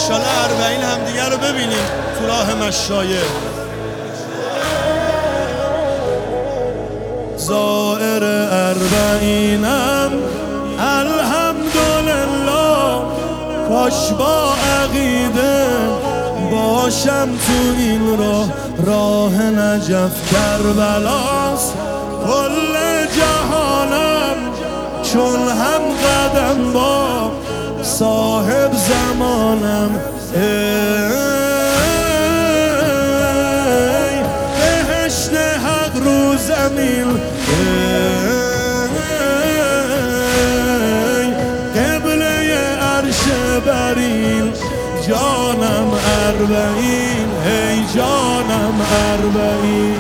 انشالله اربعین همدیگه رو ببینیم تو راه مشایخ. زائر اربعینم الحمدلله، کاش با عقیده باشم تو این راه نجف کربلاست. کل جهانم چون هم قدم با صاحب زمانم. ای بهشت حق رو زمین، ای قبله عرش برین، جانم اربعین، ای جانم اربعین.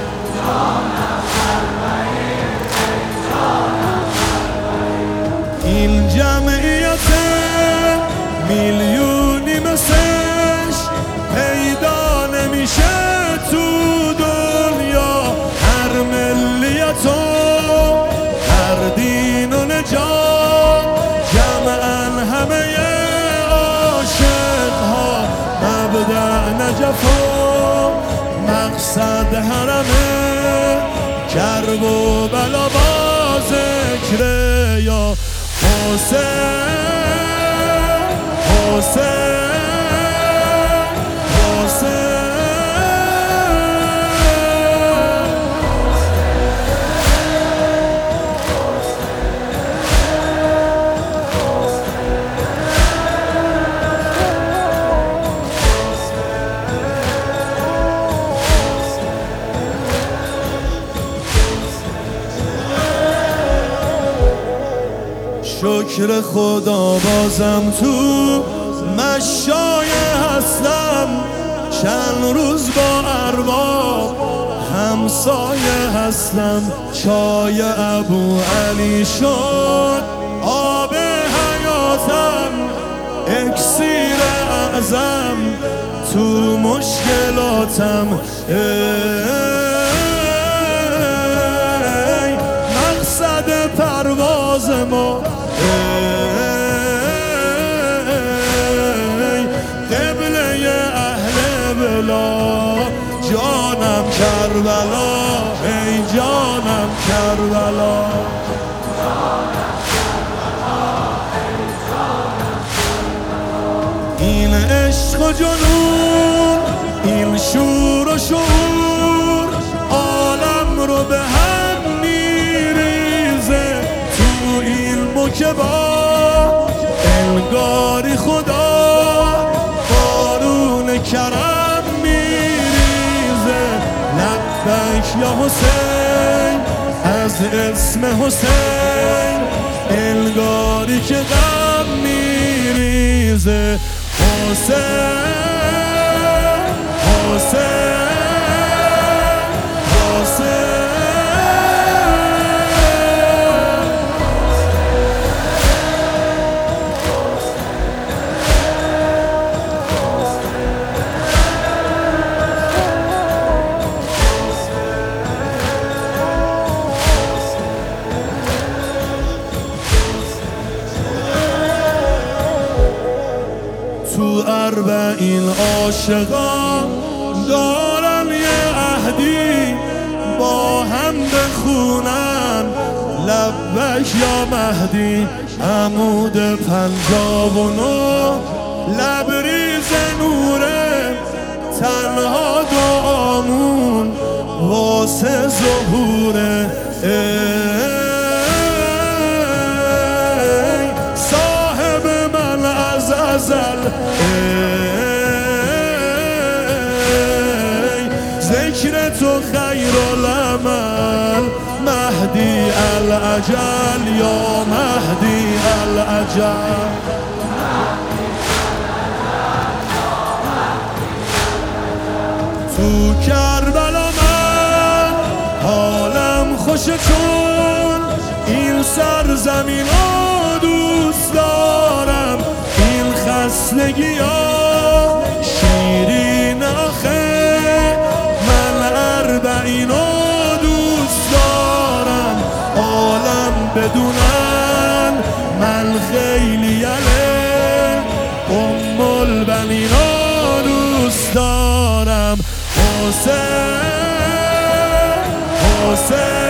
این جمعیت میلیونی مثلش پیدا نمیشه تو دنیا. هر ملیت و هر دین و نجات، جمعاً همه عاشق ها. مبدأ نجف و مقصد حرمه، کرب و بلا با ذکر یا حسین، حسین، حسین. شکر خدا بازم تو مشایه هستم، چند روز با ارباب همسایه هستم. چای ابو علی شد آب حیاتم، اکسیر اعظم تو مشکلاتم. ای مقصد پرواز ما، ای قبله اهل بلا، جانم کربلا، ای جانم کربلا. این عشق و جنون، این شور و شعور، عالم رو به هم میریزه تو این مکبا. انگاری خدا بارون کرم میریزه. لبیک یا حسین، از اسم حسین انگاری که غم میریزه. حسین، حسین، حسین. تو اربعین عاشقان دارن یه عهدی، با هم بخونن لبک یا مهدی. عمود 59 لبریز نوره، تنها دعامون واسه ظهوره. ای صاحب من از ازل، ای ذکر تو خیر العمل. مهدی الاجل یا مهدی الاجل. تو کربلا من حالم خوشه، چون این سرزمین ها دوست دارم. این خستگی ها شیرین آخه، من اربعین ها دوست دارم. عالم بدونن من خیلی ام البنین حسین